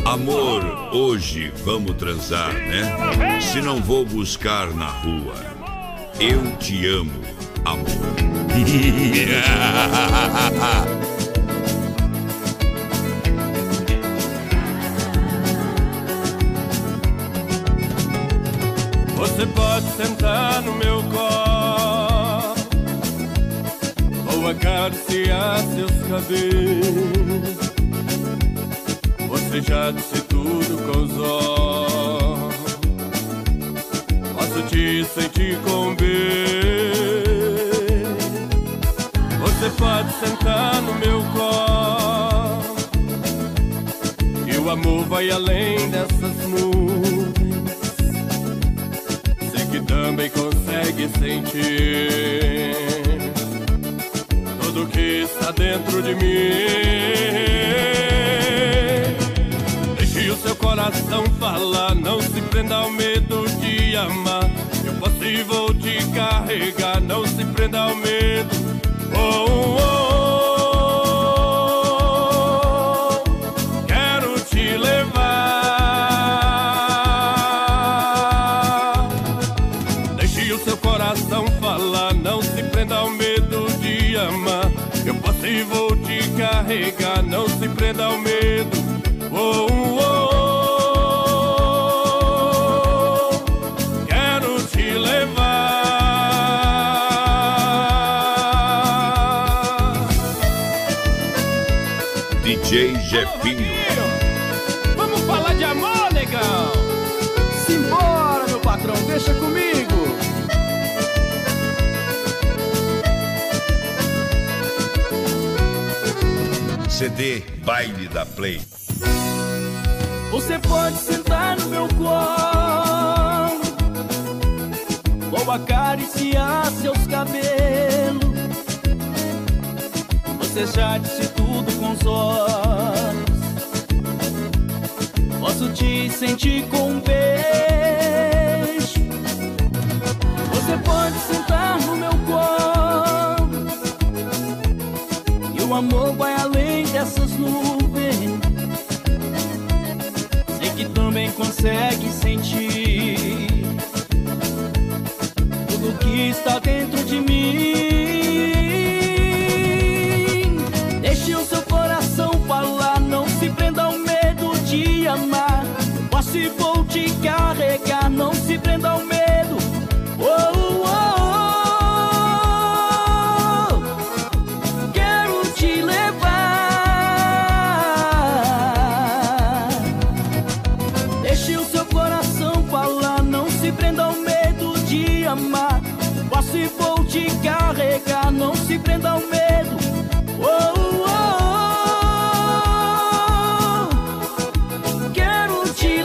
Amor, hoje vamos transar, né? Se não vou buscar na rua, eu te amo, amor. Você pode sentar no meu colo ou acariciar seus cabelos. Você já disse tudo com os olhos. Posso te sentir com um beijo. Você pode sentar no meu colo e o amor vai além dessas nuvens. Sei que também consegue sentir tudo que está dentro de mim. O seu coração falar, não se prenda ao medo de amar. Eu posso e vou te carregar, não se prenda ao medo. Oh, oh, oh, quero te levar. Deixe o seu coração falar, não se prenda ao medo de amar. Eu posso e vou te carregar, não se prenda ao medo. Oh, oh, oh, quero te levar. DJ Jefinho. Vamos falar de amor, negão. Simbora, meu patrão, deixa comigo. CD Baile da Play. Você pode sentar no meu colo ou acariciar seus cabelos. Você já disse tudo com os olhos. Posso te sentir com um beijo. Você pode sentar no meu colo e o amor vai além dessas nuvens. Que também consegue sentir tudo que está dentro de mim. Deixe o seu coração falar, não se prenda ao medo de amar. Posso e vou te carregar, não se prenda ao medo. Oh, oh, oh, quero te levar. Posso e vou te carregar, não se prenda ao medo. Oh, oh, oh, quero te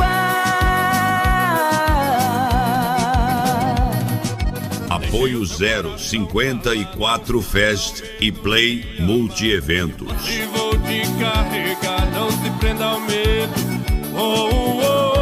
levar. Apoio 054 Fest e Play Multi-Eventos. E vou te carregar, não se prenda ao medo. Oh, oh, oh.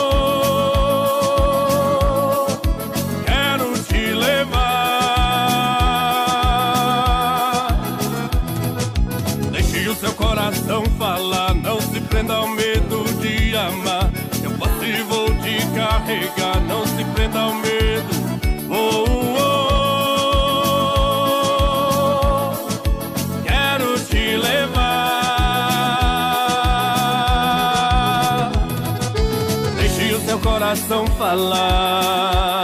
Falar, não se prenda ao medo de amar. Eu posso e vou te carregar, não se prenda ao medo. Oh, oh, oh, quero te levar. Deixe o seu coração falar.